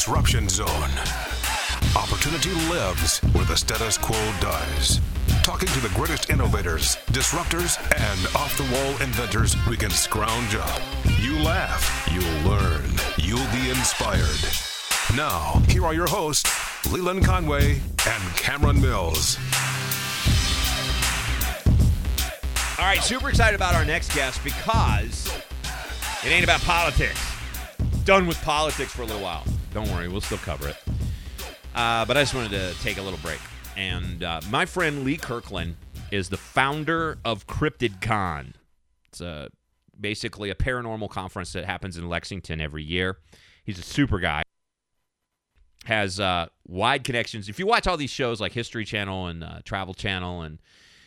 Disruption Zone. Opportunity lives where the status quo dies. Talking to the greatest innovators, disruptors, and off-the-wall inventors we can scrounge up. You laugh, you'll learn, you'll be inspired. Now, here are your hosts, Leland Conway and Cameron Mills. All right, super excited about our next guest because it ain't about politics. Done with politics for a little while. Don't worry, we'll still cover it. But I just wanted to take a little break. And my friend Lee Kirkland is the founder of CryptidCon. It's basically a paranormal conference that happens in Lexington every year. He's a super guy. Has wide connections. If you watch all these shows like History Channel and Travel Channel and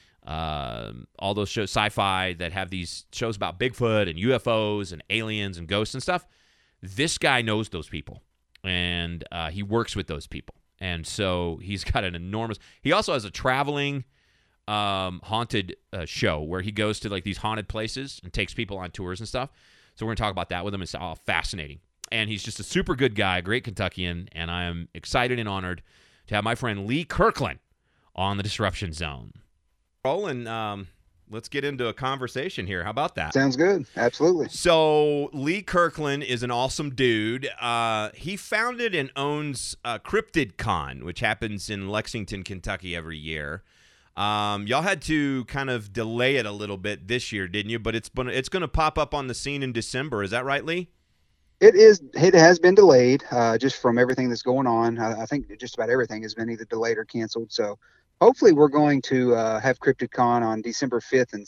all those shows, sci-fi, that have these shows about Bigfoot and UFOs and aliens and ghosts and stuff, this guy knows those people. And he works with those people. And so he's got an enormous... He also has a traveling haunted show where he goes to like these haunted places and takes people on tours and stuff. So we're going to talk about that with him. It's all fascinating. And he's just a super good guy, great Kentuckian, and I am excited and honored to have my friend Lee Kirkland on the Disruption Zone. Roland, let's get into a conversation here. How about that? Sounds good. Absolutely. So Lee Kirkland is an awesome dude. He founded and owns CryptidCon, which happens in Lexington, Kentucky every year. Y'all had to kind of delay it a little bit this year, didn't you? But it's going to pop up on the scene in December. Is that right, Lee? It is. It has been delayed just from everything that's going on. I think just about everything has been either delayed or canceled. So hopefully we're going to have CryptidCon on December 5th and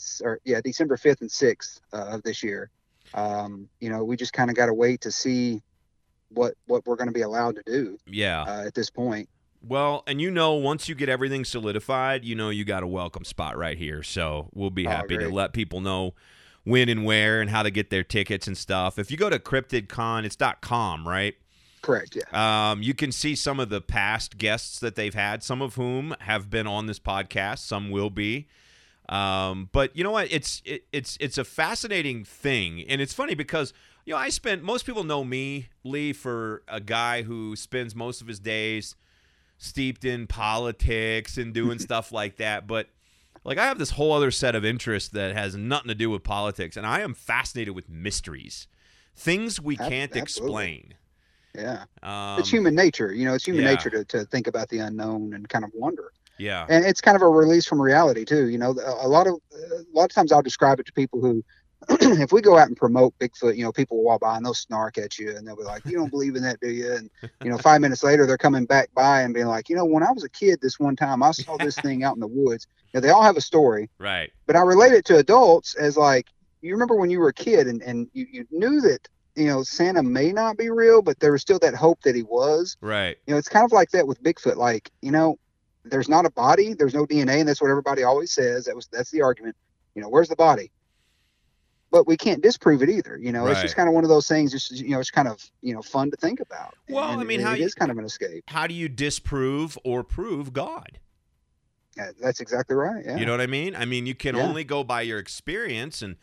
6th of this year. We just kind of got to wait to see what we're going to be allowed to do. Yeah. At this point. Well, and once you get everything solidified, you got a welcome spot right here. So we'll be happy to let people know when and where and how to get their tickets and stuff. If you go to CryptidCon, it's .com, right? Correct, yeah. You can see some of the past guests that they've had, some of whom have been on this podcast, some will be. But you know what? It's a fascinating thing, and it's funny because most people know me, Lee, for a guy who spends most of his days steeped in politics and doing stuff like that. But like, I have this whole other set of interests that has nothing to do with politics, and I am fascinated with mysteries, things we can't explain. Yeah. It's human nature. It's human nature to think about the unknown and kind of wonder. Yeah. And it's kind of a release from reality too. A lot of times I'll describe it to people who, if we go out and promote Bigfoot, people will walk by and they'll snark at you and they'll be like, "You don't believe in that, do you?" And, 5 minutes later, they're coming back by and being like, "When I was a kid, this one time I saw this thing out in the woods." They all have a story. Right. But I relate it to adults as like, you remember when you were a kid and you knew that, Santa may not be real, but there was still that hope that he was. Right. It's kind of like that with Bigfoot. Like, there's not a body, there's no DNA, and that's what everybody always says. That's the argument. Where's the body? But we can't disprove it either. Right. It's just kind of one of those things. It's kind of fun to think about. Well, and it is kind of an escape. How do you disprove or prove God? Yeah, that's exactly right. Yeah. You know what I mean? I mean, you can only go by your experience and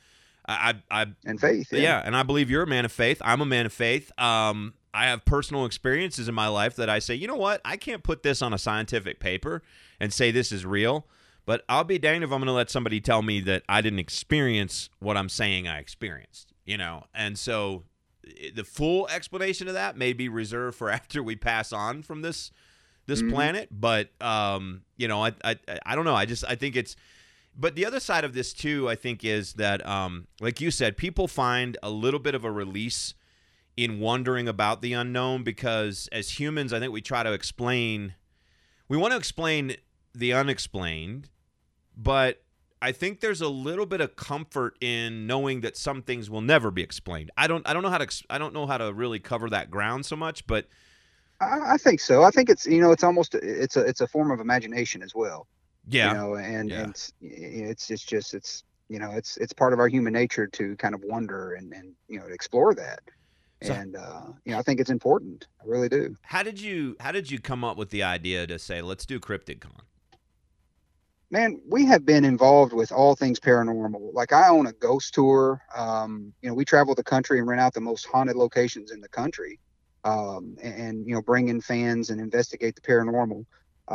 and faith. Yeah, and I believe you're a man of faith. I'm a man of faith. I have personal experiences in my life that I say, you know what? I can't put this on a scientific paper and say this is real, but I'll be danged if I'm going to let somebody tell me that I didn't experience what I'm saying I experienced, And so the full explanation of that may be reserved for after we pass on from this planet, but I don't know. I think it's. But the other side of this too, I think, is that like you said, people find a little bit of a release in wondering about the unknown because as humans, I think we try to explain. We want to explain the unexplained, but I think there's a little bit of comfort in knowing that some things will never be explained. I don't know how to really cover that ground so much, but I think so. I think it's almost it's a form of imagination as well. Yeah. And it's part of our human nature to kind of wonder and explore that. So, and I think it's important. I really do. How did you come up with the idea to say, let's do CryptidCon? Man, we have been involved with all things paranormal. Like, I own a ghost tour. We travel the country and rent out the most haunted locations in the country. and bring in fans and investigate the paranormal.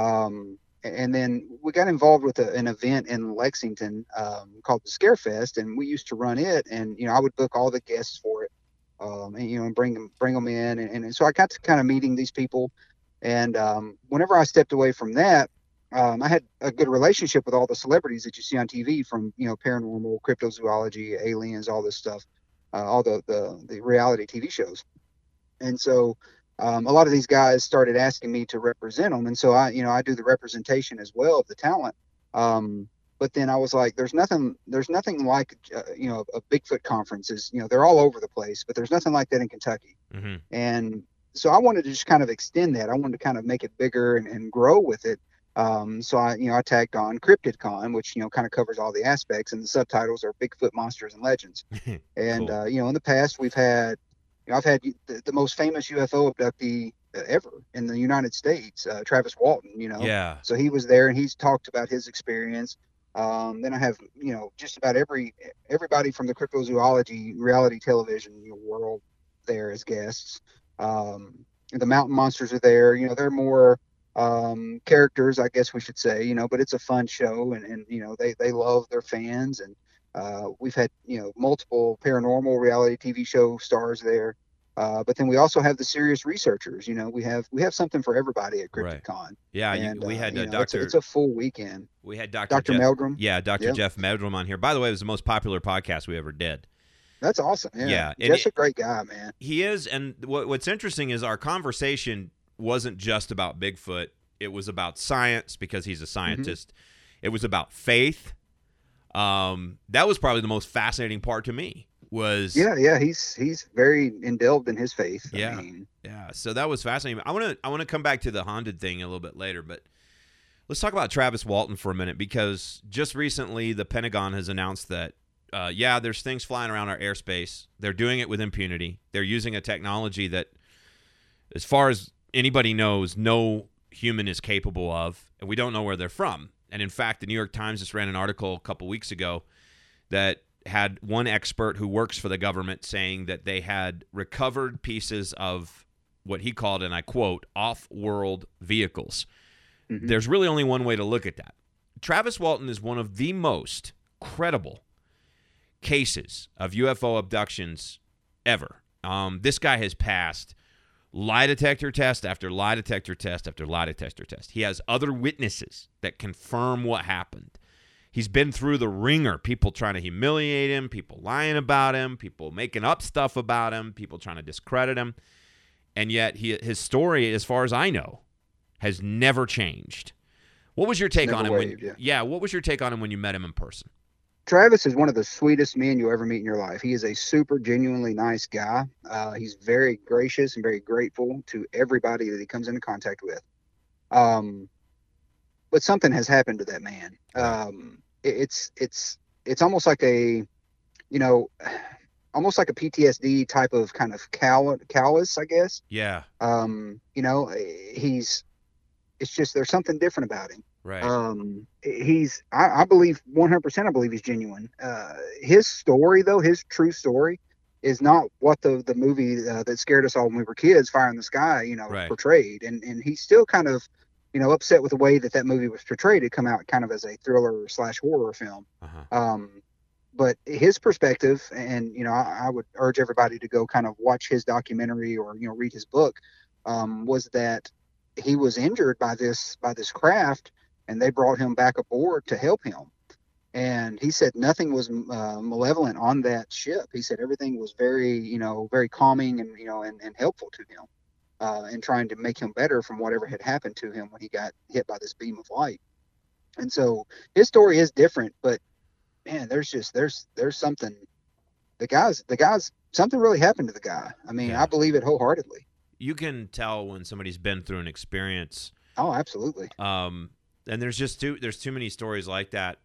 And then we got involved with an event in Lexington called the Scarefest, and we used to run it. And I would book all the guests for it, and bring them in, and so I got to kind of meeting these people. And whenever I stepped away from that, I had a good relationship with all the celebrities that you see on TV, from paranormal, cryptozoology, aliens, all this stuff, all the reality TV shows. And so a lot of these guys started asking me to represent them, and so I do the representation as well of the talent. But then I was like, there's nothing like a Bigfoot conference. They're all over the place, but there's nothing like that in Kentucky. Mm-hmm. And so I wanted to just kind of extend that. I wanted to kind of make it bigger and grow with it. So I tagged on CryptidCon, which kind of covers all the aspects, and the subtitles are Bigfoot Monsters and Legends. And Cool. in the past we've had I've had the most famous UFO abductee ever in the United States, Travis Walton. Yeah. So he was there and he's talked about his experience. Then I have just about everybody from the cryptozoology reality television world there as guests. The mountain monsters are there. They're more characters, I guess we should say. But it's a fun show, and they love their fans. And we've had multiple paranormal reality TV show stars there. But then we also have the serious researchers. We have something for everybody at CryptidCon. Right. Yeah, and we had Dr. It's a full weekend. We had Dr. Jeff Meldrum. Yeah, Dr. Yep. Jeff Meldrum on here. By the way, it was the most popular podcast we ever did. That's awesome. Yeah. Jeff's a great guy, man. He is, and what's interesting is our conversation wasn't just about Bigfoot. It was about science, because he's a scientist. Mm-hmm. It was about faith. That was probably the most fascinating part to me. He's very indulged in his faith. Yeah. So that was fascinating. I want to come back to the haunted thing a little bit later, but let's talk about Travis Walton for a minute, because just recently the Pentagon has announced that there's things flying around our airspace. They're doing it with impunity. They're using a technology that, as far as anybody knows, no human is capable of, and we don't know where they're from. And in fact, the New York Times just ran an article a couple weeks ago that had one expert who works for the government saying that they had recovered pieces of what he called, and I quote, off-world vehicles. Mm-hmm. There's really only one way to look at that. Travis Walton is one of the most credible cases of UFO abductions ever. This guy has passed lie detector test after lie detector test after lie detector test. He has other witnesses that confirm what happened. He's been through the ringer, people trying to humiliate him, people lying about him, people making up stuff about him, people trying to discredit him. And yet his story, as far as I know, has never changed. What was your take on him? What was your take on him when you met him in person? Travis is one of the sweetest men you'll ever meet in your life. He is a super genuinely nice guy. He's very gracious and very grateful to everybody that he comes into contact with. But something has happened to that man. It's almost like almost like a PTSD type of kind of callous, I guess. Yeah. It's just, there's something different about him. Right. I believe 100%. I believe he's genuine. His story, though, his true story, is not what the movie that scared us all when we were kids, Fire in the Sky, right, portrayed. And he's still kind of, upset with the way that movie was portrayed. It come out kind of as a thriller / horror film. Uh-huh. But his perspective, and I would urge everybody to go kind of watch his documentary or read his book, was that he was injured by this craft, and they brought him back aboard to help him. And he said nothing was malevolent on that ship. He said everything was very, very calming and, and helpful to him, and trying to make him better from whatever had happened to him when he got hit by this beam of light. And so his story is different, but man, there's something. The guy's something really happened to the guy. I mean, Yeah. I believe it wholeheartedly. You can tell when somebody's been through an experience. Oh, absolutely. And there's too many stories like that.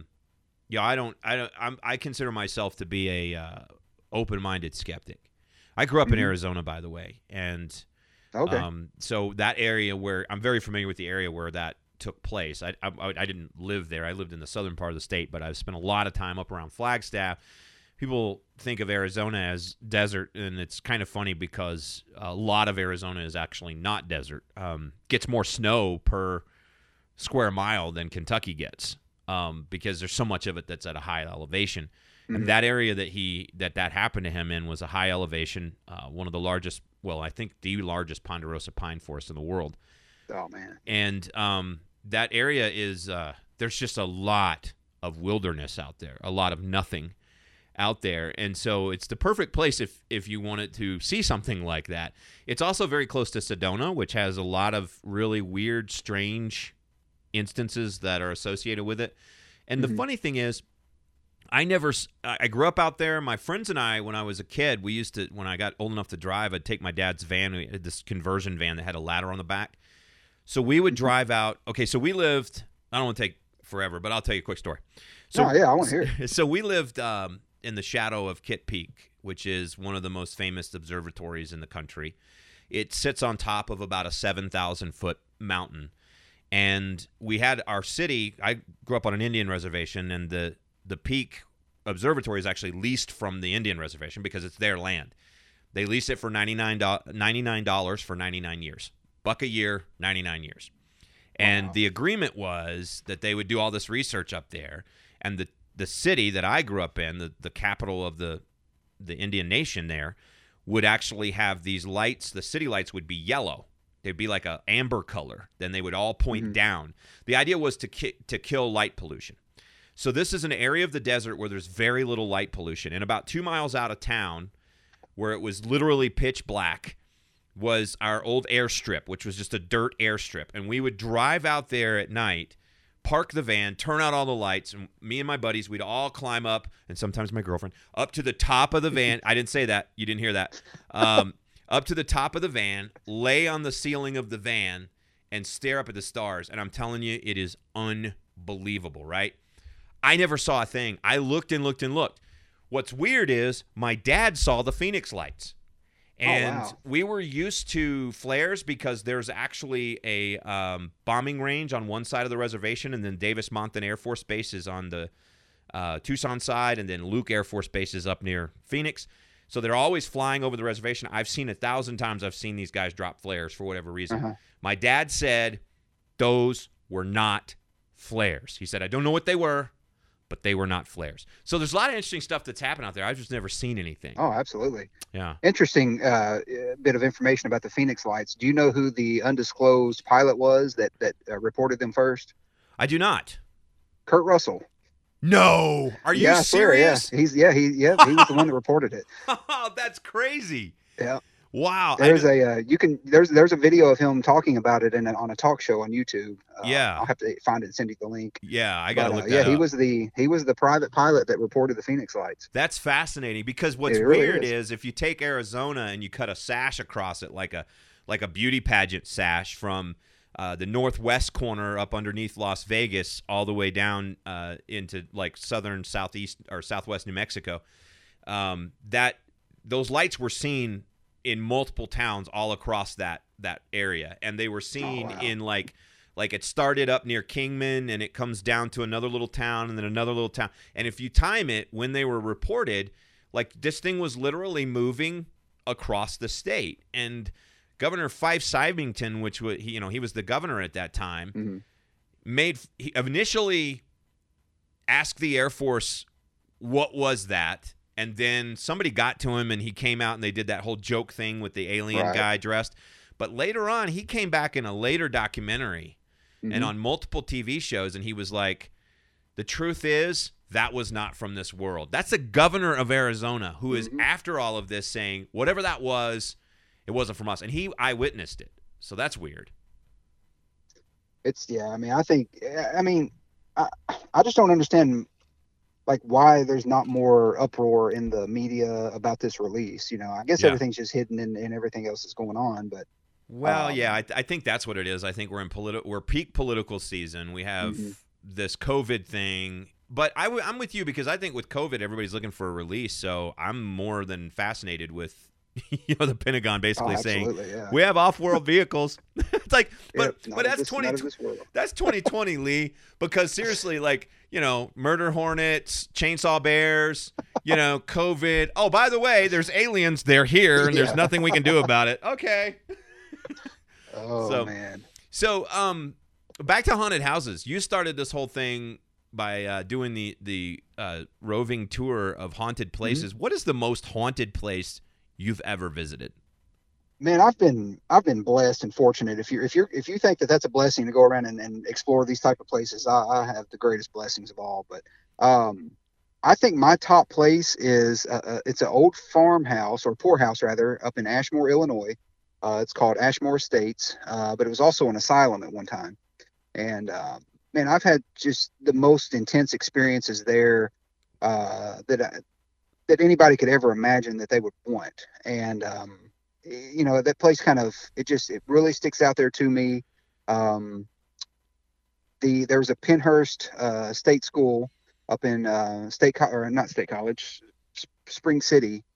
I consider myself to be a open-minded skeptic. I grew up in Arizona, by the way, and Okay. so that area where I'm very familiar with the area where that took place. I didn't live there. I lived in the southern part of the state, but I've spent a lot of time up around Flagstaff, people think of Arizona as desert, and it's kind of funny because a lot of Arizona is actually not desert. Gets more snow per square mile than Kentucky gets, because there's so much of it that's at a high elevation. Mm-hmm. And that area that happened to him in was a high elevation, one of the largest, well, I think the largest ponderosa pine forest in the world. Oh, man. And that area is, there's just a lot of wilderness out there, a lot of nothing out there. And so it's the perfect place if you wanted to see something like that. It's also very close to Sedona, which has a lot of really weird, strange instances that are associated with it. And the funny thing is, I grew up out there. My friends and I, when I was a kid, we used to, when I got old enough to drive, I'd take my dad's van. We had this conversion van that had a ladder on the back. So we would drive out. Okay, so we lived, I don't want to take forever, but I'll tell you a quick story. So, I want to hear it. So we lived in the shadow of Kitt Peak, which is one of the most famous observatories in the country. It sits on top of about a 7,000-foot mountain. And we had our city, I grew up on an Indian reservation, and the Peak Observatory is actually leased from the Indian reservation because it's their land. They leased it for $99 for 99 years. $1 a year, 99 years. And the agreement was that they would do all this research up there, and the city that I grew up in, the capital of the Indian nation there, would actually have these lights. The city lights would be yellow. They'd be like an amber color. Then they would all point down. The idea was to kill light pollution. So this is an area of the desert where there's very little light pollution. And about 2 miles out of town, where it was literally pitch black, was our old airstrip, which was just a dirt airstrip. And we would drive out there at night, park the van, turn out all the lights, and me and my buddies, we'd all climb up, and sometimes my girlfriend, up to the top of the van. I didn't say that. You didn't hear that. Up to the top of the van, lay on the ceiling of the van, and stare up at the stars. And I'm telling you, it is unbelievable, right? I never saw a thing. I looked and looked and looked. What's weird is my dad saw the Phoenix lights. And we were used to flares because there's actually a bombing range on one side of the reservation, and then Davis-Monthan Air Force Base is on the Tucson side, and then Luke Air Force Base is up near Phoenix. So they're always flying over the reservation. I've seen 1,000 times. I've seen these guys drop flares for whatever reason. My dad said those were not flares. He said, I don't know what they were, but they were not flares. So there's a lot of interesting stuff that's happened out there. I've just never seen anything. Oh, absolutely. Yeah. Interesting bit of information about the Phoenix lights. Do you know who the undisclosed pilot was that reported them first? I do not. Kurt Russell. No. Are you serious? He was the one that reported it. Oh, that's crazy. Yeah. Wow. There's there's a video of him talking about it on a talk show on YouTube. I'll have to find it and send you the link. Yeah, I gotta look that up. He was the private pilot that reported the Phoenix lights. That's fascinating because what's weird is if you take Arizona and you cut a sash across it like a beauty pageant sash from the northwest corner up underneath Las Vegas all the way down into like southern, southeast, or southwest New Mexico, that those lights were seen in multiple towns all across that area, and they were seen in like it started up near Kingman, and it comes down to another little town, and then another little town. And if you time it when they were reported, like this thing was literally moving across the state. And Governor Fife Symington, which was he was the governor at that time, he initially asked the Air Force what was that. And then somebody got to him, and he came out, and they did that whole joke thing with the alien guy dressed. But later on, he came back in a later documentary and on multiple TV shows, and he was like, the truth is, that was not from this world. That's the governor of Arizona who is, after all of this, saying, whatever that was, it wasn't from us. And he eyewitnessed it. So that's weird. I just don't understand like why there's not more uproar in the media about this release. I guess everything's just hidden and everything else is going on, but I think that's what it is. I think we're peak political season. We have this COVID thing, but I'm with you because I think with COVID, everybody's looking for a release. So I'm more than fascinated with the Pentagon basically saying we have off-world vehicles. That's like, but Not but of that's this- not of 20. this world. That's 2020, Lee. Because seriously, like, murder hornets, chainsaw bears, COVID. Oh, by the way, there's aliens. They're here, and there's Yeah. nothing we can do about it. Okay. Oh man. So, back to haunted houses. You started this whole thing by doing the roving tour of haunted places. Mm-hmm. What is the most haunted place you've ever visited? Man, I've been blessed and fortunate. If you think that that's a blessing to go around and explore these type of places, I have the greatest blessings of all. But I think my top place is it's an old farmhouse or poorhouse rather up in Ashmore, Illinois. It's called Ashmore Estates, but it was also an asylum at one time. And man, I've had just the most intense experiences there that anybody could ever imagine that they would want. And that place it really sticks out there to me. There was a Pennhurst state school up in Spring City,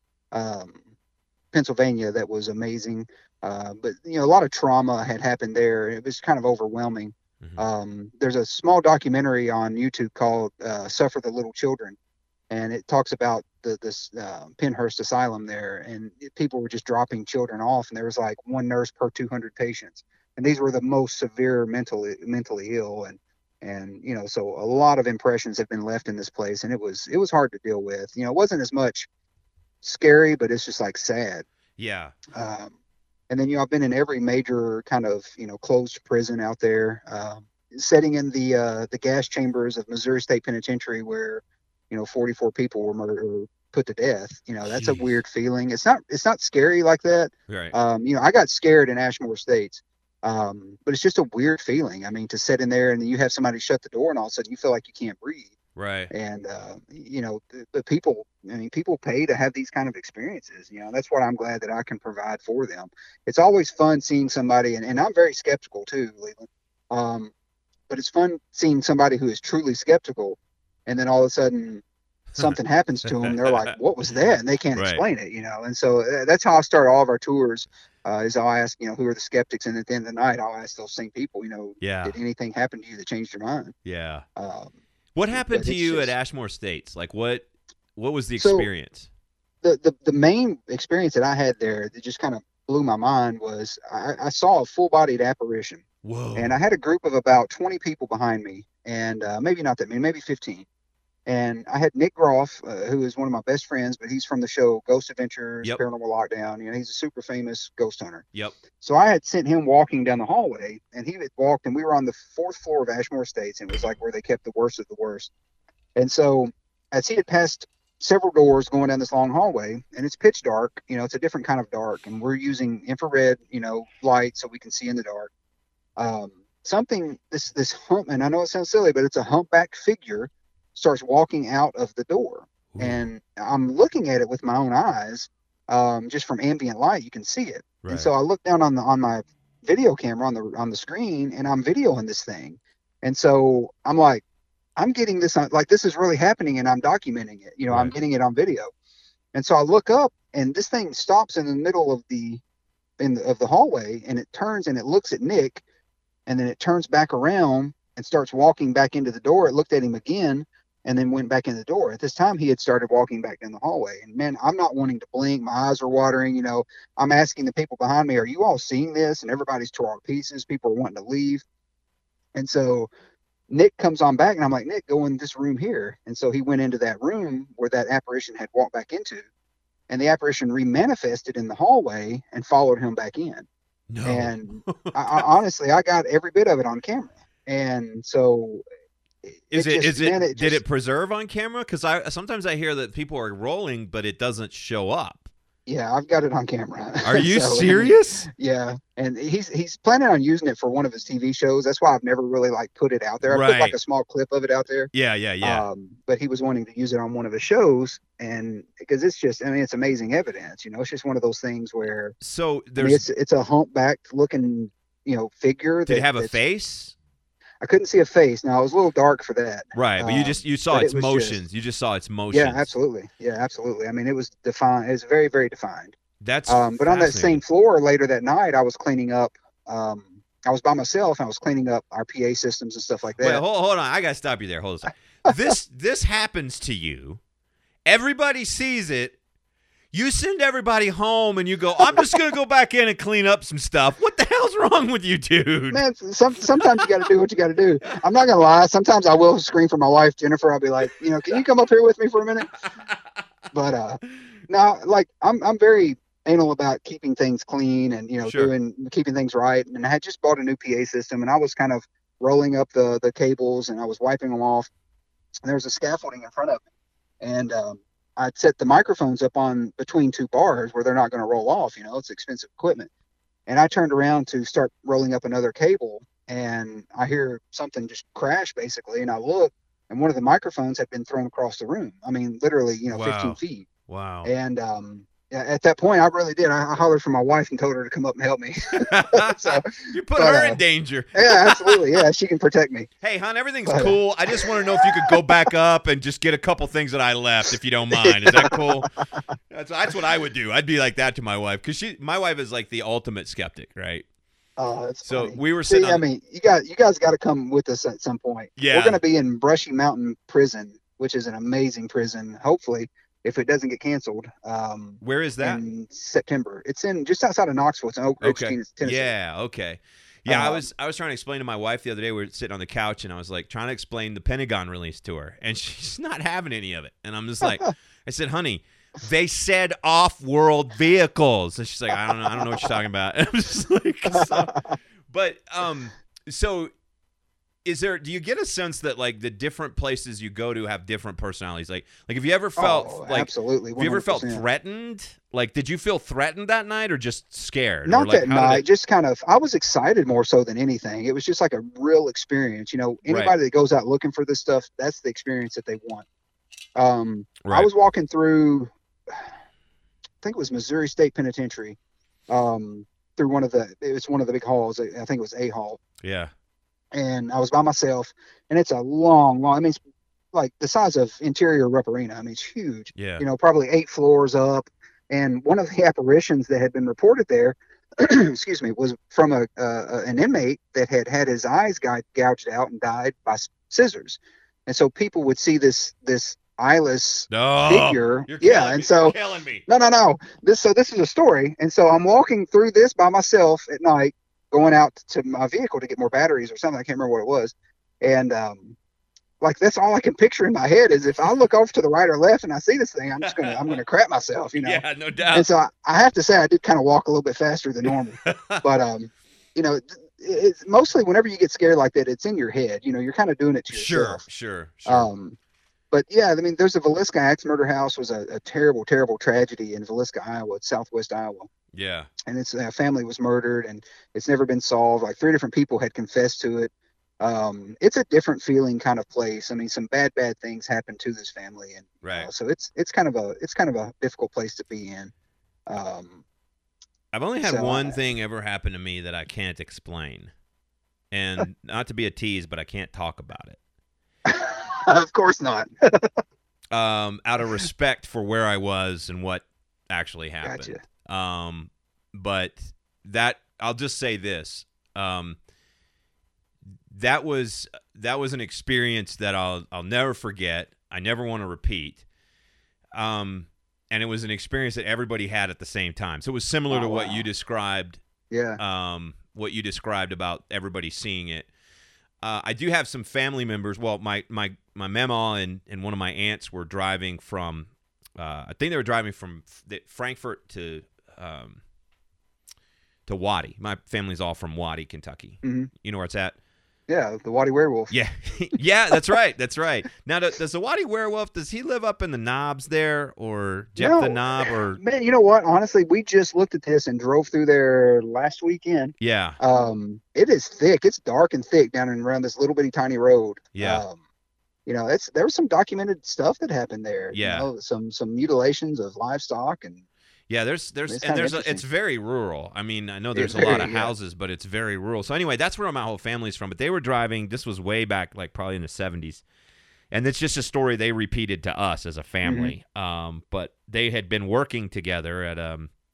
Pennsylvania, that was amazing. But a lot of trauma had happened there. It was kind of overwhelming. Mm-hmm. There's a small documentary on YouTube called Suffer the Little Children, and it talks about this Pennhurst asylum there, and people were just dropping children off, and there was like one nurse per 200 patients, and these were the most severe mentally ill, and so a lot of impressions have been left in this place, and it was hard to deal with. It wasn't as much scary, but it's just like sad. Yeah. And then I've been in every major kind of closed prison out there, sitting in the gas chambers of Missouri State Penitentiary where 44 people were murdered or put to death. That's a Jeez. weird feeling. It's not scary like that. Right. I got scared in Ashmore Estates, but it's just a weird feeling. I mean, to sit in there and you have somebody shut the door and all of a sudden you feel like you can't breathe. Right. And the people, people pay to have these kind of experiences. That's what I'm glad that I can provide for them. It's always fun seeing somebody, and I'm very skeptical too, Leland. But it's fun seeing somebody who is truly skeptical, and then all of a sudden something happens to them. They're like, "What was that?" And they can't Right. explain it. And so that's how I start all of our tours. Is I'll ask, who are the skeptics, and at the end of the night, I'll ask those same people, Yeah. did anything happen to you that changed your mind? Yeah. Um, What happened but to it's you just- at Ashmore Estates? Like what was the So- experience? the main experience that I had there that just kind of blew my mind was I saw a full-bodied apparition, Whoa. and I had a group of about 20 people behind me, and maybe not that many, maybe 15. And I had Nick Groff, who is one of my best friends, but he's from the show Ghost Adventures, Yep. Paranormal Lockdown. He's a super famous ghost hunter. Yep. So I had sent him walking down the hallway, and he had walked, and we were on the 4th floor of Ashmore Estates, and it was like where they kept the worst of the worst. And so as he had passed several doors going down this long hallway, and it's pitch dark, it's a different kind of dark, and we're using infrared, light so we can see in the dark. This hump, and I know it sounds silly, but it's a humpbacked figure, starts walking out of the door. Ooh. And I'm looking at it with my own eyes. Just from ambient light, you can see it. Right. And so I look down on my video camera on the screen, and I'm videoing this thing. And so I'm like, I'm getting this on, like, this is really happening, and I'm documenting it. I'm Right. getting it on video. And so I look up, and this thing stops in the middle of the hallway, and it turns and it looks at Nick, and then it turns back around and starts walking back into the door. It looked at him again, and then went back in the door. At this time, he had started walking back down the hallway. And man, I'm not wanting to blink. My eyes are watering. I'm asking the people behind me, are you all seeing this? And everybody's tore to pieces. People are wanting to leave. And so Nick comes on back, and I'm like, Nick, go in this room here. And so he went into that room where that apparition had walked back into. And the apparition remanifested in the hallway and followed him back in. No. And I honestly, I got every bit of it on camera. And so Did just- it preserve on camera? Because sometimes I hear that people are rolling, but it doesn't show up. Yeah, I've got it on camera. Are you So, serious? Yeah, and he's planning on using it for one of his TV shows. That's why I've never really put it out there. I put Right. a small clip of it out there. Yeah. But he was wanting to use it on one of his shows, and because it's just, it's amazing evidence. It's just one of those things where So it's a humpbacked looking, figure. did it have a face? I couldn't see a face. Now it was a little dark for that. Right, but you saw but its it was motions. You just saw its motions. Yeah, absolutely. Yeah, absolutely. I mean, it was defined. It was very, very defined. That's But on that same fascinating. floor later that night, I was cleaning up I was by myself and I was cleaning up our PA systems and stuff like that. Wait, hold on. I got to stop you there. Hold on. This happens to you. Everybody sees it. You send everybody home and you go, I'm just going to go back in and clean up some stuff. What the hell's wrong with you, dude? Man, sometimes you got to do what you got to do. I'm not going to lie. Sometimes I will scream for my wife, Jennifer. I'll be like, can you come up here with me for a minute? But no, like I'm very anal about keeping things clean and, Sure. keeping things right. And I had just bought a new PA system and I was kind of rolling up the cables and I was wiping them off. And there was a scaffolding in front of me. And I'd set the microphones up on between two bars where they're not going to roll off. It's expensive equipment. And I turned around to start rolling up another cable and I hear something just crash basically. And I look and one of the microphones had been thrown across the room. I mean, literally, 15 feet. Wow. And at that point, I really did. I hollered for my wife and told her to come up and help me. So, you put her in danger. Yeah, absolutely. Yeah, she can protect me. Hey, hon, everything's cool. I just want to know if you could go back up and just get a couple things that I left, if you don't mind. Is that cool? That's what I would do. I'd be like that to my wife because my wife is like the ultimate skeptic, right? Oh, that's so funny. We were sitting. I mean, you guys got to come with us at some point. Yeah, we're going to be in Brushy Mountain Prison, which is an amazing prison. Hopefully, if it doesn't get canceled. Where is that? In September. It's in just outside of Knoxville. It's in Oak Ridge, Tennessee. Yeah. Okay. Yeah, I was trying to explain to my wife the other day. We were sitting on the couch, and I was like trying to explain the Pentagon release to her, and she's not having any of it. And I'm just like, I said, honey, they said off-world vehicles. And she's like, I don't know what you're talking about. And I'm just like, so do you get a sense that like the different places you go to have different personalities? Like have you ever felt absolutely? 100%. Have you ever felt threatened? Like, did you feel threatened that night or just scared? Not like, that night, just kind of, I was excited more so than anything. It was just like a real experience. Anybody that goes out looking for this stuff, that's the experience that they want. I was walking through, I think it was Missouri State Penitentiary, through one of the big halls. I think it was A Hall. Yeah. And I was by myself, and it's a long, I mean, it's like the size of interior Rupp Arena. I mean, it's huge. Yeah. Probably 8 floors up. And one of the apparitions that had been reported there, excuse me, was from an inmate that had his eyes gouged out and died by scissors. And so people would see this eyeless figure. And so you're killing me. No. This is a story. And so I'm walking through this by myself at night, going out to my vehicle to get more batteries or something. I can't remember what it was. And that's all I can picture in my head is if I look off to the right or left and I see this thing, I'm gonna crap myself, Yeah, no doubt. And so I have to say I did kind of walk a little bit faster than normal. But it's mostly whenever you get scared like that, it's in your head. You're kind of doing it to yourself. Sure. But yeah, I mean, there's a Villisca Axe Murder House was a terrible, terrible tragedy in Villisca, Iowa. It's southwest Iowa. Yeah. And its family was murdered, and it's never been solved. Like 3 different people had confessed to it. It's a different feeling kind of place. I mean, some bad things happened to this family, and so it's kind of a difficult place to be in. I've only had one thing ever happen to me that I can't explain, and not to be a tease, but I can't talk about it. Of course not. Out of respect for where I was and what actually happened. Gotcha. But that I'll just say this. That was an experience that I'll never forget. I never want to repeat. And it was an experience that everybody had at the same time. So it was similar to what you described. Yeah. What you described about everybody seeing it. I do have some family members. Well, my mama and one of my aunts were driving from. I think they were driving from Frankfort to Waddy. My family's all from Waddy, Kentucky. Mm-hmm. You know where it's at? Yeah, the Waddy Werewolf. Yeah, yeah, that's right. That's right. Now, does the Waddy Werewolf? Does he live up in the Knobs there, or Jeff the Knob, or man? You know what? Honestly, we just looked at this and drove through there last weekend. Yeah. It is thick. It's dark and thick down and around this little bitty tiny road. Yeah. There was some documented stuff that happened there. Yeah. Some mutilations of livestock and. Yeah, it's very rural. I mean, I know there's a lot of houses, but it's very rural. So anyway, that's where my whole family's from. But they were driving. This was way back, like probably in the 70s, and it's just a story they repeated to us as a family. Mm-hmm. But they had been working together at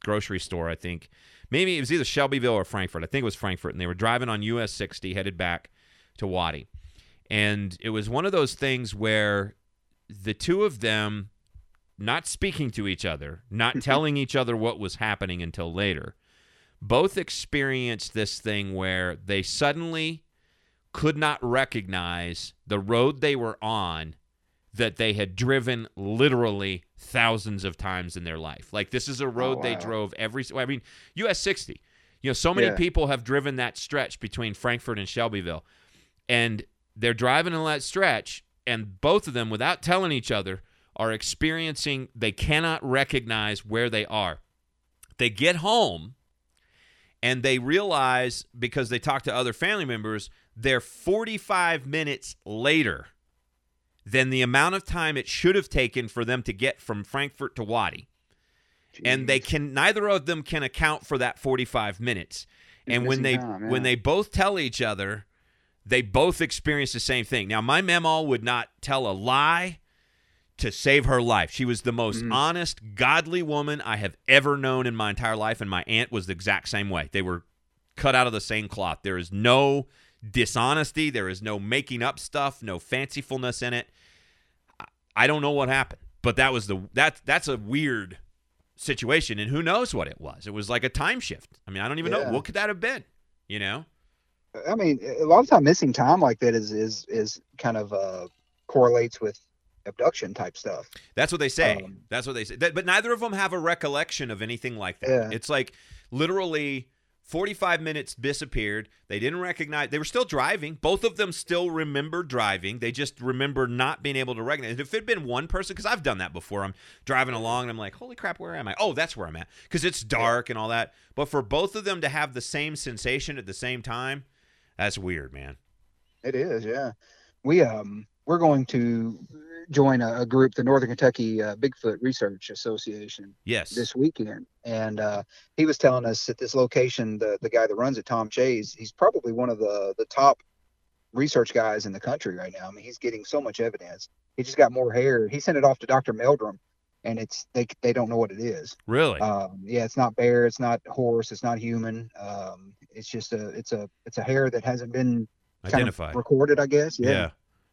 grocery store, I think. Maybe it was either Shelbyville or Frankfort. I think it was Frankfort, and they were driving on US 60 headed back to Waddy. And it was one of those things where the two of them not speaking to each other, not telling each other what was happening until later, both experienced this thing where they suddenly could not recognize the road they were on that they had driven literally thousands of times in their life. Like, this is a road they drove US 60. So many people have driven that stretch between Frankfort and Shelbyville. And they're driving on that stretch, and both of them, without telling each other, are experiencing, they cannot recognize where they are. They get home, and they realize, because they talk to other family members, they're 45 minutes later than the amount of time it should have taken for them to get from Frankfort to Waddy. Jeez. And neither of them can account for that 45 minutes. And when they both tell each other, they both experience the same thing. Now, my Memaw would not tell a lie to save her life. She was the most honest, godly woman I have ever known in my entire life, and my aunt was the exact same way. They were cut out of the same cloth. There is no dishonesty. There is no making up stuff, no fancifulness in it. I don't know what happened, but that's a weird situation, and who knows what it was. It was like a time shift. I mean, I don't even know. What could that have been, I mean, a lot of time missing time like that is kind of correlates with abduction type stuff. That's what they say. But neither of them have a recollection of anything like that. Yeah. It's like literally 45 minutes disappeared. They didn't recognize. They were still driving. Both of them still remember driving. They just remember not being able to recognize. If it had been one person, because I've done that before. I'm driving along and I'm like, holy crap, where am I? Oh, that's where I'm at. Because it's dark and all that. But for both of them to have the same sensation at the same time, that's weird, man. It is, yeah. We're going to join a group, the Northern Kentucky Bigfoot Research Association, this weekend. And he was telling us at this location, the guy that runs it, Tom Chase, he's probably one of the top research guys in the country right now. I mean, he's getting so much evidence. He just got more hair. He sent it off to Dr. Meldrum, and they don't know what it is. Really? It's not bear, it's not horse, it's not human. It's just it's a hair that hasn't been identified, recorded, I guess. Yeah.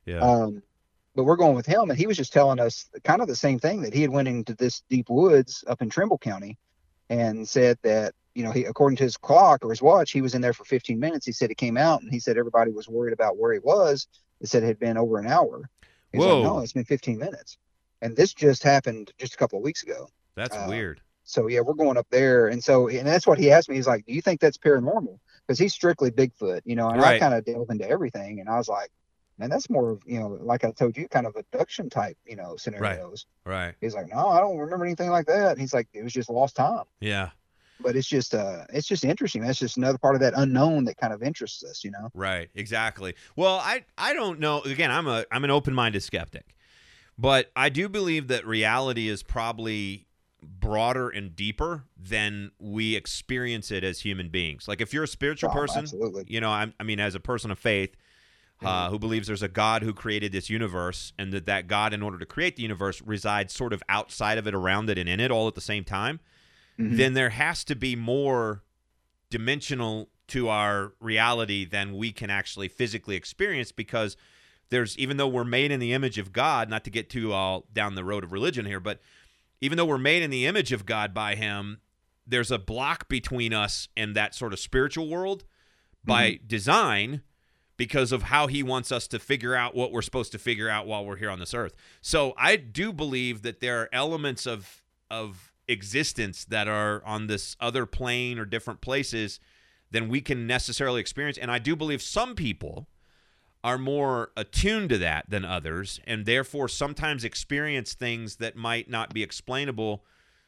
But we're going with him, and he was just telling us kind of the same thing, that he had went into this deep woods up in Trimble County and said that, he, according to his clock or his watch, he was in there for 15 minutes. He said he came out, and he said everybody was worried about where he was. They said it had been over an hour. He's like, no, it's been 15 minutes. And this just happened just a couple of weeks ago. That's weird. So, yeah, we're going up there. And that's what he asked me. He's like, do you think that's paranormal? Because he's strictly Bigfoot, and I kind of delve into everything. And I was like, man, that's more of, like I told you, kind of abduction type, scenarios. Right. He's like, no, I don't remember anything like that. He's like, it was just lost time. Yeah. But it's just interesting. That's just another part of that unknown that kind of interests us, Right. Exactly. Well, I don't know. Again, I'm an open-minded skeptic, but I do believe that reality is probably broader and deeper than we experience it as human beings. Like, if you're a spiritual person, absolutely. I mean, as a person of faith, who believes there's a God who created this universe, and that God, in order to create the universe, resides sort of outside of it, around it, and in it all at the same time, then there has to be more dimensional to our reality than we can actually physically experience, because even though we're made in the image of God, not to get too all down the road of religion here, but even though we're made in the image of God by him, there's a block between us and that sort of spiritual world by design, because of how he wants us to figure out what we're supposed to figure out while we're here on this earth. So I do believe that there are elements of existence that are on this other plane or different places than we can necessarily experience. And I do believe some people are more attuned to that than others, and therefore sometimes experience things that might not be explainable.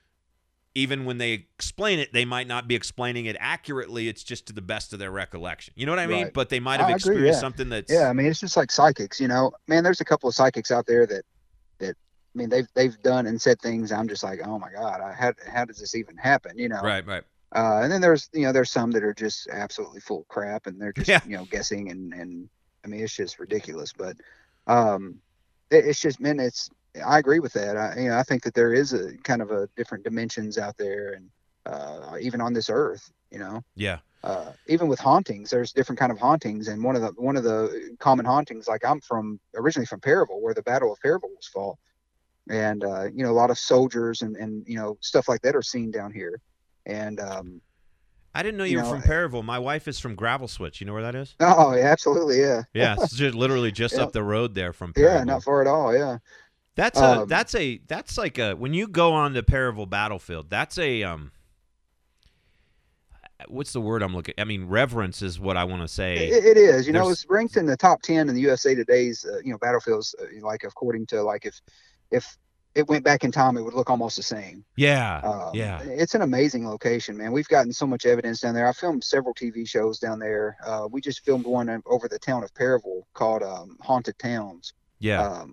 Even when they explain it, they might not be explaining it accurately. It's just to the best of their recollection. You know what I mean? Right. But they might have experienced something that's... Yeah, I mean, it's just like psychics, Man, there's a couple of psychics out there that I mean, they've done and said things. I'm just like, oh my God, how does this even happen? Right. And then there's some that are just absolutely full of crap, and they're just guessing, and I mean, it's just ridiculous. But it's just, man, I agree with that. I think that there is a kind of a different dimensions out there, and even on this earth. Yeah. Even with hauntings, there's different kind of hauntings, and one of the common hauntings, like I'm originally from Perryville, where the Battle of Perryville was fought, and a lot of soldiers and stuff like that are seen down here, and I didn't know you were from Perryville. My wife is from Gravel Switch. You know where that is? Oh, yeah, absolutely, yeah. Yeah, it's literally just Yeah. up the road there from Perryville. Yeah, not far at all. Yeah. That's like when you go on the Perryville battlefield, that's a what's the word I'm looking? I mean, reverence is what I want to say. It is. It's ranked in the top 10 in the USA Today's battlefields. Like according to like if it went back in time, it would look almost the same. Yeah. Yeah. It's an amazing location, man. We've gotten so much evidence down there. I filmed several TV shows down there. We just filmed one over the town of Perryville called Haunted Towns. Yeah.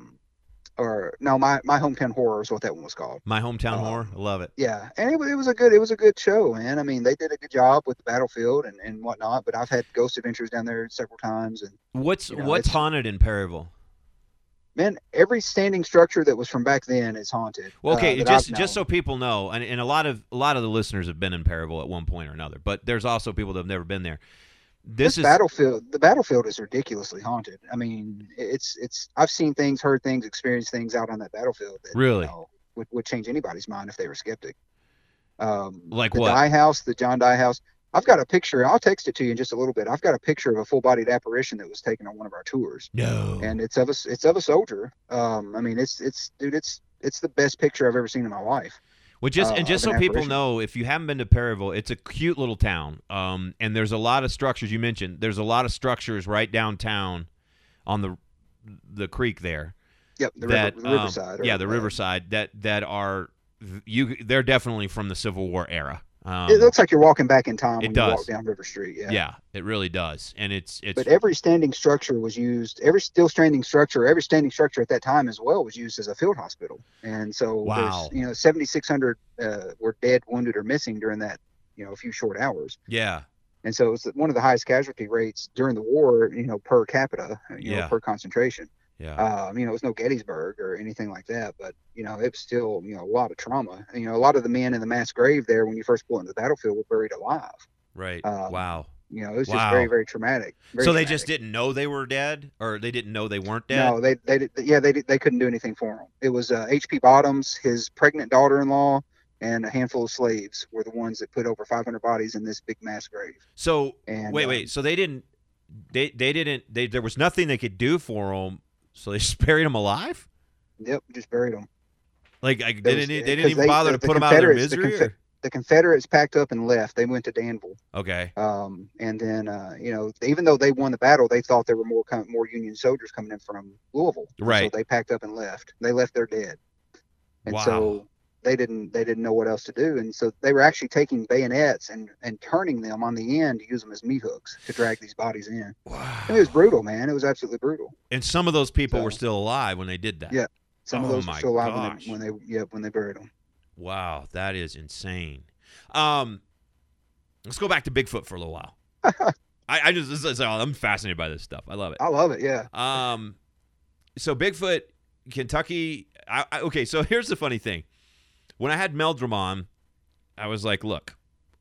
Or no, my hometown horror is what that one was called. My hometown horror, I love it. Yeah, and it was a good show, man. I mean, they did a good job with the battlefield and whatnot. But I've had ghost adventures down there several times. And what's haunted in Perryville? Man, every standing structure that was from back then is haunted. Well, okay, just so people know, and a lot of the listeners have been in Perryville at one point or another, but there's also people that have never been there. The battlefield is ridiculously haunted. I mean, it's I've seen things, heard things, experienced things out on that battlefield that really would change anybody's mind if they were skeptic. Like the what? The John Dye house. I've got a picture. I'll text it to you in just a little bit. I've got a picture of a full-bodied apparition that was taken on one of our tours. No. And it's of a soldier. I mean, it's the best picture I've ever seen in my life. Well, just so people know, if you haven't been to Perryville, it's a cute little town. And there's a lot of structures. You mentioned there's a lot of structures right downtown on the creek there. Yep, the riverside. The riverside that are they're definitely from the Civil War era. It looks like you're walking back in time when you does. walk down River Street. Yeah. Yeah, it really does. And it's But every standing structure was used. Every standing structure at that time as well was used as a field hospital. And so there's 7,600 were dead, wounded, or missing during that a few short hours. Yeah. And so it's one of the highest casualty rates during the war, per capita, per concentration. Yeah. It was no Gettysburg or anything like that, but it was still a lot of trauma. A lot of the men in the mass grave there when you first pull into the battlefield were buried alive. Right. Wow. It was just very, very traumatic. They just didn't know they were dead, or they didn't know they weren't dead. No, they couldn't do anything for them. It was H.P. Bottoms, his pregnant daughter-in-law, and a handful of slaves were the ones that put over 500 bodies in this big mass grave. So wait. So they didn't. There was nothing they could do for them. So they just buried them alive? Yep, just buried them. They didn't even bother to put them out of their misery? The Confederates packed up and left. They went to Danville. Okay. And then, even though they won the battle, they thought there were more Union soldiers coming in from Louisville. Right. So they packed up and left. They left their dead. And so they didn't know what else to do. And so they were actually taking bayonets and turning them on the end to use them as meat hooks to drag these bodies in. Wow. And it was brutal, man. It was absolutely brutal. And some of those people were still alive when they did that. Yeah. Some of those were still alive when they buried them. Wow, that is insane. Let's go back to Bigfoot for a little while. I'm fascinated by this stuff. I love it. I love it, yeah. So Bigfoot, Kentucky. Okay, so here's the funny thing. When I had Meldrum on, I was like, look,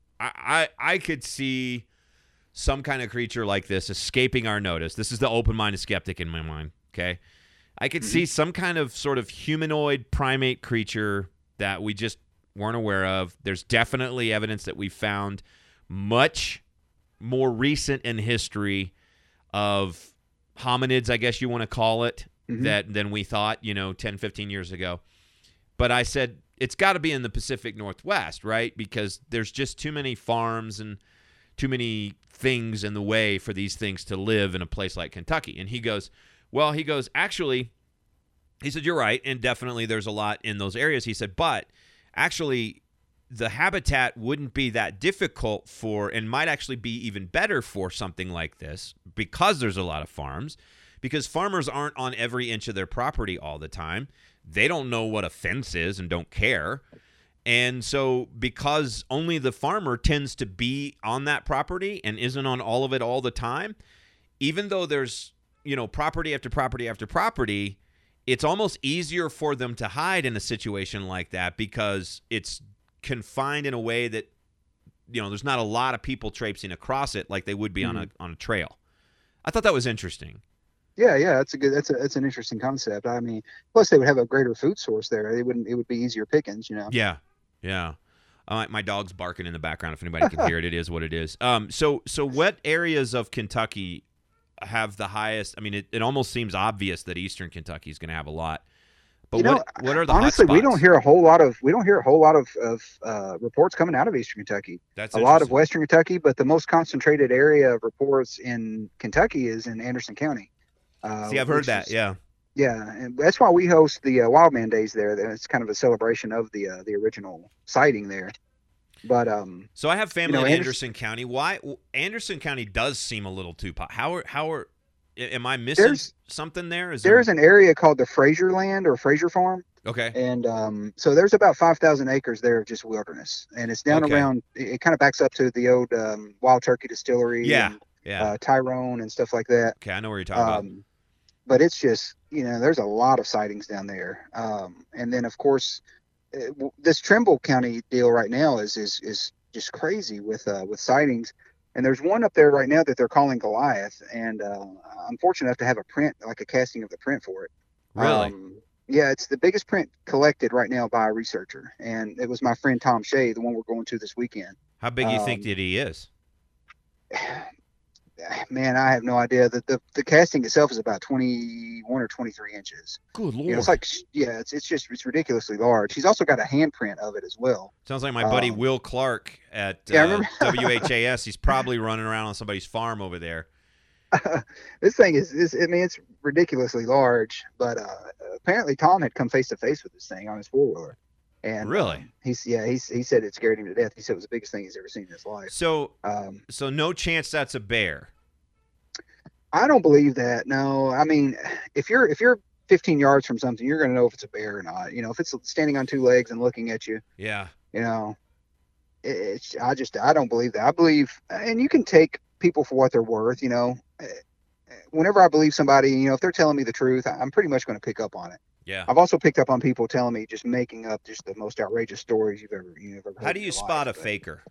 I could see some kind of creature like this escaping our notice. This is the open-minded skeptic in my mind, okay? I could see some kind of sort of humanoid primate creature that we just weren't aware of. There's definitely evidence that we found much more recent in history of hominids, I guess you want to call it, than we thought, 10, 15 years ago. But I said, it's got to be in the Pacific Northwest, right? Because there's just too many farms and too many things in the way for these things to live in a place like Kentucky. And he goes, actually, he said, you're right, and definitely there's a lot in those areas. He said, but actually the habitat wouldn't be that difficult for, and might actually be even better for something like this because there's a lot of farms, because farmers aren't on every inch of their property all the time. They don't know what a fence is and don't care. And so because only the farmer tends to be on that property and isn't on all of it all the time, even though there's, property after property after property, it's almost easier for them to hide in a situation like that because it's confined in a way that there's not a lot of people traipsing across it like they would be Mm-hmm. on a trail. I thought that was interesting. Yeah, that's an interesting concept. I mean, plus they would have a greater food source there. It would be easier pickings, Yeah. My dog's barking in the background. If anybody can hear it, it is what it is. So what areas of Kentucky have the highest? I mean, it almost seems obvious that Eastern Kentucky is going to have a lot. But what are the honestly, hot we spots? don't hear a whole lot of reports coming out of Eastern Kentucky. That's a lot of interesting. Western Kentucky, but the most concentrated area of reports in Kentucky is in Anderson County. See, I've heard which that. is- Yeah. Yeah, and that's why we host the Wildman Days there. It's kind of a celebration of the original sighting there. But So I have family in Anderson- Anderson County. Why Anderson County does seem a little too How are am I missing something there? there's an area called the Fraser Land or Fraser Farm, okay. and so there's about 5,000 acres there of just wilderness, and it's down Okay. around. It kind of backs up to the old Wild Turkey Distillery, Yeah. and, Yeah. Tyrone and stuff like that. Okay, I know what you're talking about. But it's just, there's a lot of sightings down there. And then of course, this Trimble County deal right now is just crazy with sightings. And there's one up there right now that they're calling Goliath, and I'm fortunate enough to have a print, like a casting of the print for it. Really? Yeah, it's the biggest print collected right now by a researcher, and it was my friend Tom Shea, the one we're going to this weekend. How big do you think that he is? Man, I have no idea. The casting itself is about 21 or 23 inches. Good Lord. It's like, it's ridiculously large. He's also got a handprint of it as well. Sounds like my buddy Will Clark at Yeah, I remember. WHAS. He's probably running around on somebody's farm over there. This thing it's ridiculously large, but apparently Tom had come face to face with this thing on his 4-wheeler. And Really? he said it scared him to death. He said it was the biggest thing he's ever seen in his life. So Um, so no chance that's a bear. I don't believe that. No, I mean, if you're 15 yards from something, you're going to know if it's a bear or not. If it's standing on 2 legs and looking at you, Yeah. I don't believe that. I believe, and you can take people for what they're worth. Whenever I believe somebody, if they're telling me the truth, I'm pretty much going to pick up on it. Yeah. I've also picked up on people telling me just making up just the most outrageous stories you've ever heard. How do in you your spot life. a faker?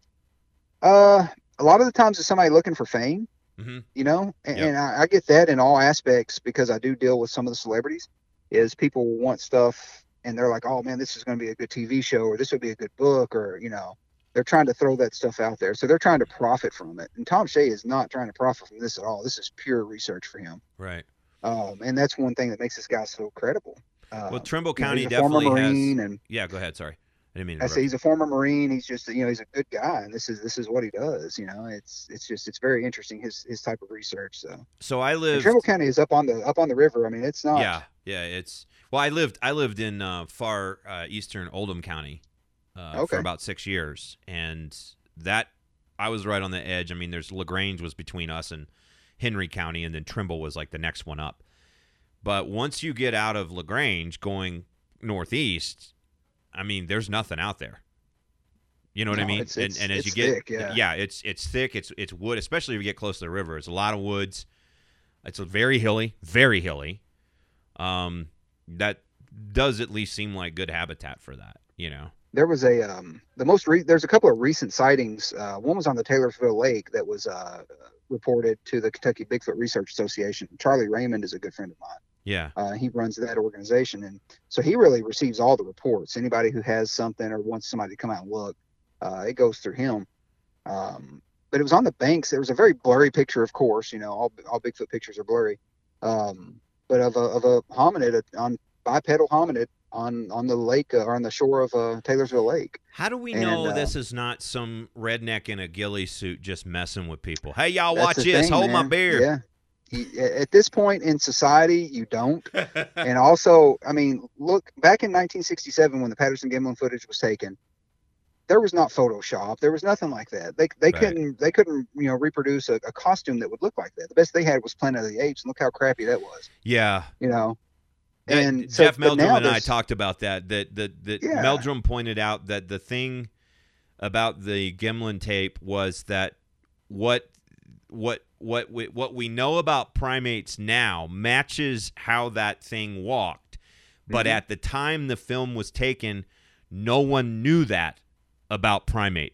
A lot of the times it's somebody looking for fame. Mhm. And I get that in all aspects because I do deal with some of the celebrities. Is people want stuff and they're like, oh man, this is going to be a good TV show, or this would be a good book, or they're trying to throw that stuff out there. So they're trying to profit from it. And Tom Shea is not trying to profit from this at all. This is pure research for him. Right. And that's one thing that makes this guy so credible. Well, Trimble he's County a former definitely Marine, has. and Yeah, go ahead. Sorry, I didn't mean to I interrupt say you. he's a former Marine. He's just, he's a good guy, and this is what he does. It's very interesting his type of research. So I And lived. Trimble County is up on the river. I mean, it's not. Yeah. It's I lived in far eastern Oldham County for Okay. about 6 years, and that I was right on the edge. I mean, there's LaGrange was between us and Henry County, and then Trimble was like the next one up. But once you get out of LaGrange going northeast, I mean, there's nothing out there. You know what I No, mean? it's and as you thick, get, yeah. it's thick. It's wood, especially if you get close to the river. It's a lot of woods. It's very hilly, very hilly. That does at least seem like good habitat for that. There was there's a couple of recent sightings. One was on the Taylorsville Lake that was reported to the Kentucky Bigfoot Research Association. Charlie Raymond is a good friend of mine. Yeah. He runs that organization, and so he really receives all the reports. Anybody who has something or wants somebody to come out and look, it goes through him. But it was on the banks. There was a very blurry picture, of course. All Bigfoot pictures are blurry. But of a hominid, on bipedal hominid on the lake or on the shore of Taylorsville Lake. How do we know this is not some redneck in a ghillie suit just messing with people? Hey, y'all, That's watch the this. thing, Hold my man. beer. Yeah. At this point in society, you don't. And also, I mean, look, back in 1967 when the Patterson-Gimlin footage was taken, there was not Photoshop. There was nothing like that. They Right. couldn't reproduce a costume that would look like that. The best they had was Planet of the Apes, and look how crappy that was. Yeah. And so, Jeff but Meldrum now and I there's- talked about that. That Yeah. Meldrum pointed out that the thing about the Gimlin tape was that what we know about primates now matches how that thing walked, but Mhm. at the time the film was taken, no one knew that about primates.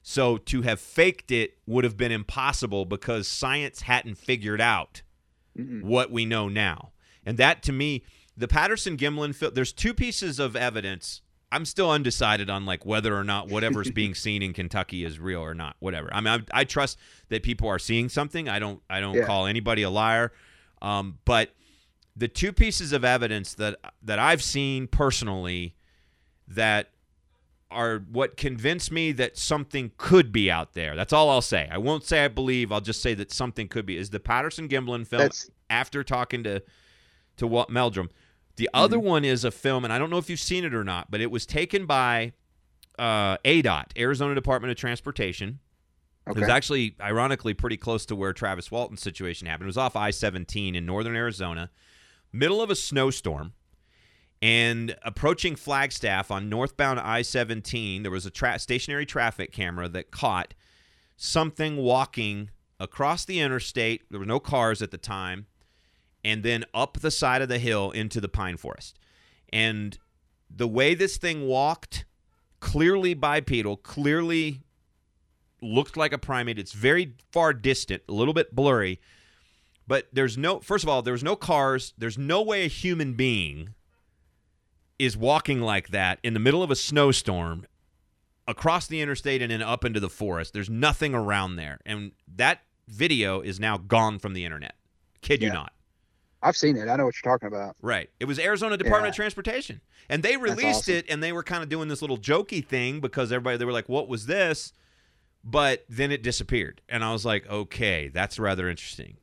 So to have faked it would have been impossible because science hadn't figured out what we know now. And that, to me, the Patterson-Gimlin film, there's two pieces of evidence. I'm still undecided on like whether or not whatever's being seen in Kentucky is real or not. Whatever. I mean, I trust that people are seeing something. I don't call anybody a liar. But the two pieces of evidence that I've seen personally that are what convinced me that something could be out there. That's all I'll say. I won't say I believe. I'll just say that something could be. Is the Patterson-Gimlin film after talking to Walt Meldrum. The other one is a film, and I don't know if you've seen it or not, but it was taken by ADOT, Arizona Department of Transportation. Okay. It was actually, ironically, pretty close to where Travis Walton's situation happened. It was off I-17 in northern Arizona, middle of a snowstorm, and approaching Flagstaff on northbound I-17, there was a stationary traffic camera that caught something walking across the interstate. There were no cars at the time. And then up the side of the hill into the pine forest. And the way this thing walked, clearly bipedal, clearly looked like a primate. It's very far distant, a little bit blurry. But first of all, there was no cars. There's no way a human being is walking like that in the middle of a snowstorm across the interstate and then up into the forest. There's nothing around there. And that video is now gone from the internet. Kid you not. I've seen it. I know what you're talking about. Right. It was Arizona Department of Transportation. And they released it, and they were kind of doing this little jokey thing because they were like, what was this? But then it disappeared. And I was like, okay, that's rather interesting.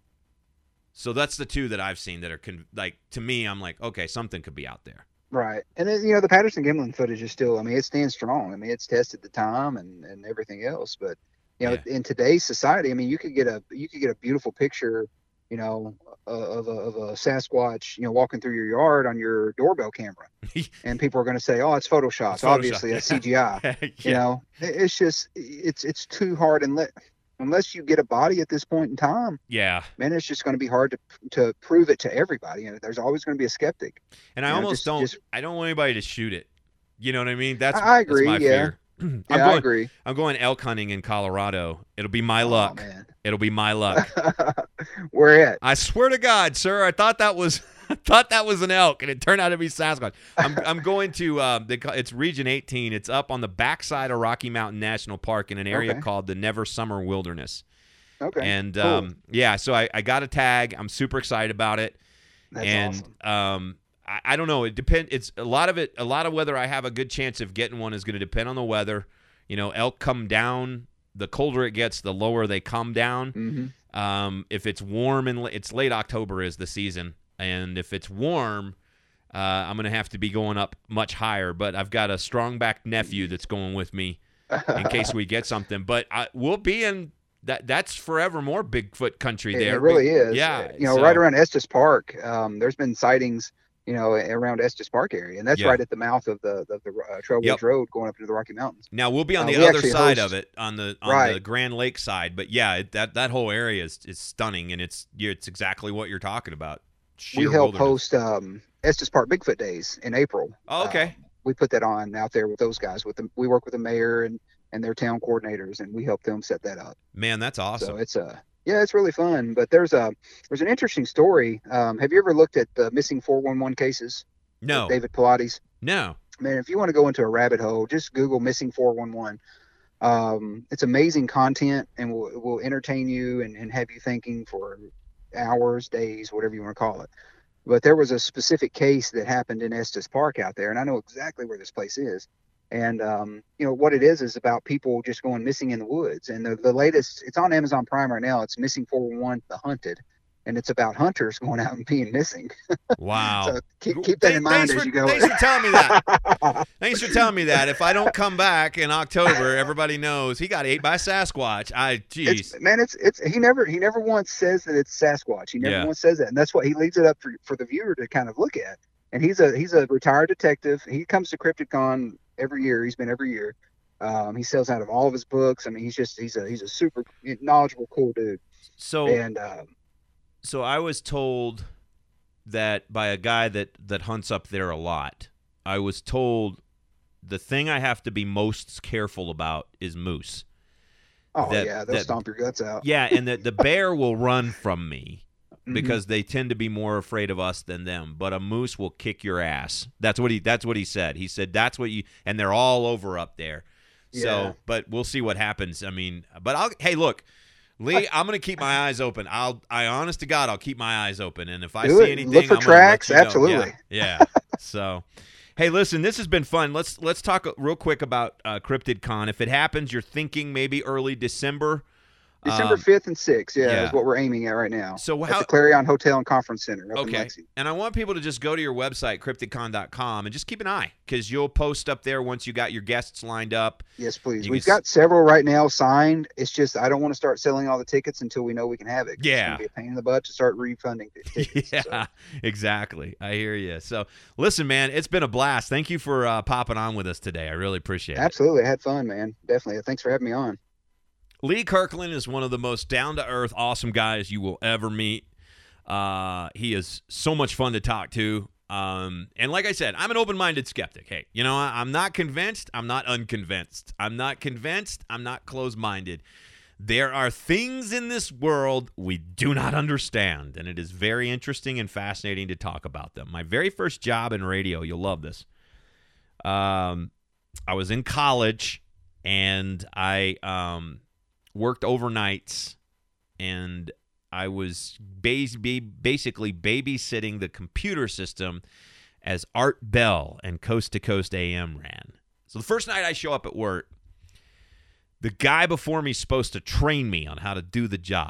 So that's the two that I've seen that are, to me, I'm like, okay, something could be out there. Right. And, the Patterson-Gimlin footage is still, it stands strong. It's tested the time and everything else. But, in today's society, you could get a beautiful picture, of a Sasquatch, walking through your yard on your doorbell camera, and people are going to say, "Oh, it's Photoshop." It's obviously that's CGI. It's just it's too hard, and unless you get a body at this point in time, man, it's just going to be hard to prove it to everybody. There's always going to be a skeptic. And I almost don't want anybody to shoot it. You know what I mean? I agree. That's my fear. I agree. I'm going elk hunting in Colorado. It'll be my luck. Man. It'll be my luck. Where at? I swear to God, sir, I thought that was an elk, and it turned out to be Sasquatch. I'm going to it's Region 18. It's up on the backside of Rocky Mountain National Park in an area called the Never Summer Wilderness. Okay. And cool. so I got a tag. I'm super excited about it. That's awesome. I don't know. It depends. It's a lot of whether I have a good chance of getting one is going to depend on the weather. Elk come down. The colder it gets, the lower they come down. Mm-hmm. If it's warm and it's late October is the season, and if it's warm, I'm going to have to be going up much higher. But I've got a strong-backed nephew that's going with me in case we get something. But we'll be in that's forevermore Bigfoot country there. It really is. Yeah. Right around Estes Park, there's been sightings, around Estes Park area, and that's right at the mouth of the Trailblaze Road going up into the Rocky Mountains. Now we'll be on the other side of it, on the Grand Lake side, but that whole area is stunning, and it's exactly what you're talking about. We help host Estes Park Bigfoot Days in April. Oh, okay. We put that on out there with those guys. We work with the mayor and their town coordinators, and we help them set that up. Man, that's awesome. So it's really fun. But there's an interesting story. Have you ever looked at the missing 411 cases? No. David Pilates? No. Man, if you want to go into a rabbit hole, just Google missing 411. It's amazing content, and will entertain you and have you thinking for hours, days, whatever you want to call it. But there was a specific case that happened in Estes Park out there, and I know exactly where this place is. And, what it is about people just going missing in the woods. And the latest, it's on Amazon Prime right now. It's Missing 411, The Hunted. And it's about hunters going out and being missing. Wow. So keep that in mind as you go. Thanks for telling me that. Thanks for telling me that. If I don't come back in October, everybody knows he got ate by Sasquatch. He never once says that it's Sasquatch. He never once says that. And that's what he leaves it up for the viewer to kind of look at. And he's a retired detective. He comes to CryptidCon every year. He's been every year. He sells out of all of his books. He's a super knowledgeable, cool dude. So I was told that by a guy that hunts up there a lot. I was told the thing I have to be most careful about is moose. Oh, they'll stomp your guts out. Yeah, and the bear will run from me because they tend to be more afraid of us than them. But a moose will kick your ass. That's what he said. He said that's what you – and they're all over up there. Yeah. So, but we'll see what happens. I mean, but hey, look, Lee, I'm going to keep my eyes open. Honest to God, I'll keep my eyes open. And if I see anything, look for I'm tracks. Let you know. Absolutely. Yeah. So, hey, listen, this has been fun. Let's talk real quick about Cryptid Con. If it happens, you're thinking maybe early December. December 5th and 6th, is what we're aiming at right now. So at the Clarion Hotel and Conference Center up in Lexington. And I want people to just go to your website, cryptidcon.com, and just keep an eye because you'll post up there once you got your guests lined up. Yes, please. We've got several right now signed. It's just I don't want to start selling all the tickets until we know we can have it. Yeah. It's going to be a pain in the butt to start refunding tickets. Exactly. I hear you. So, listen, man, it's been a blast. Thank you for popping on with us today. I really appreciate it. Absolutely. I had fun, man. Definitely. Thanks for having me on. Lee Kirkland is one of the most down-to-earth, awesome guys you will ever meet. He is so much fun to talk to. And like I said, I'm an open-minded skeptic. Hey, I'm not convinced. I'm not unconvinced. I'm not convinced. I'm not closed-minded. There are things in this world we do not understand, and it is very interesting and fascinating to talk about them. My very first job in radio, you'll love this. I was in college, and I worked overnights, and I was basically babysitting the computer system as Art Bell and Coast to Coast AM ran. So the first night I show up at work, the guy before me is supposed to train me on how to do the job.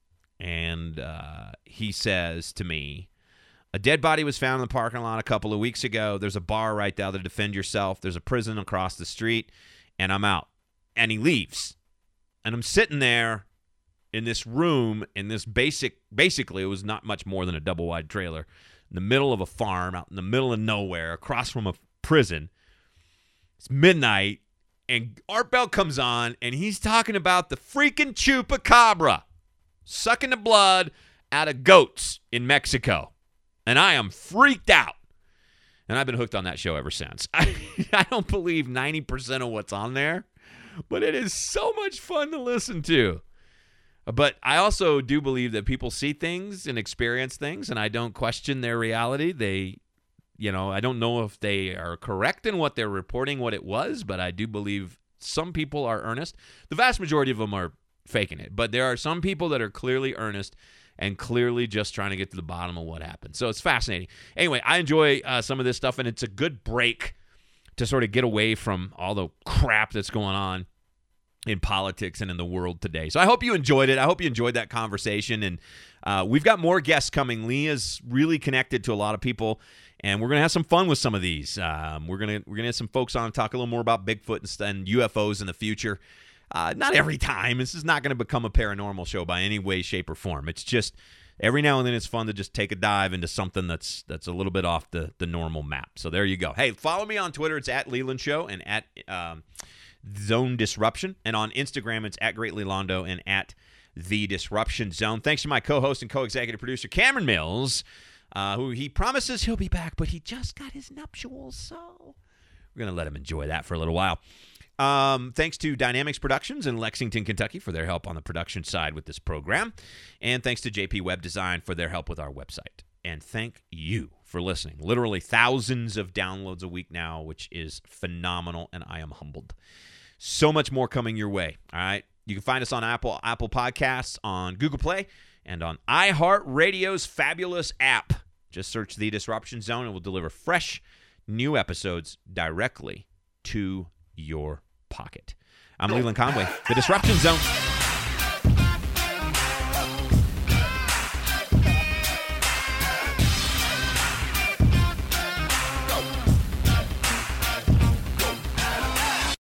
And he says to me, a dead body was found in the parking lot a couple of weeks ago. There's a bar right there to defend yourself. There's a prison across the street, and I'm out. And he leaves. And I'm sitting there in this room in this basically it was not much more than a double-wide trailer in the middle of a farm out in the middle of nowhere across from a prison. It's midnight, and Art Bell comes on, and he's talking about the freaking chupacabra sucking the blood out of goats in Mexico. And I am freaked out. And I've been hooked on that show ever since. I don't believe 90% of what's on there, but it is so much fun to listen to. But I also do believe that people see things and experience things, and I don't question their reality. I don't know if they are correct in what they're reporting what it was, but I do believe some people are earnest. The vast majority of them are faking it, but there are some people that are clearly earnest and clearly just trying to get to the bottom of what happened. So it's fascinating. Anyway, I enjoy some of this stuff, and it's a good break to sort of get away from all the crap that's going on in politics and in the world today. So I hope you enjoyed it. I hope you enjoyed that conversation. And we've got more guests coming. Lee is really connected to a lot of people, and we're going to have some fun with some of these. We're going to have some folks on and talk a little more about Bigfoot and UFOs in the future. Not every time. This is not going to become a paranormal show by any way, shape, or form. It's just every now and then it's fun to just take a dive into something that's a little bit off the normal map. So there you go. Hey, follow me on Twitter. It's at Leland Show and at Zone Disruption. And on Instagram, it's at Great Lelondo and at The Disruption Zone. Thanks to my co-host and co-executive producer, Cameron Mills, who he promises he'll be back, but he just got his nuptials, so we're going to let him enjoy that for a little while. Thanks to Dynamics Productions in Lexington, Kentucky for their help on the production side with this program. And thanks to JP Web Design for their help with our website. And thank you for listening. Literally thousands of downloads a week now, which is phenomenal, and I am humbled. So much more coming your way, all right? You can find us on Apple Podcasts, on Google Play, and on iHeartRadio's fabulous app. Just search The Disruption Zone, and we'll deliver fresh, new episodes directly to your pocket. I'm Leland Conway, The Disruption Zone.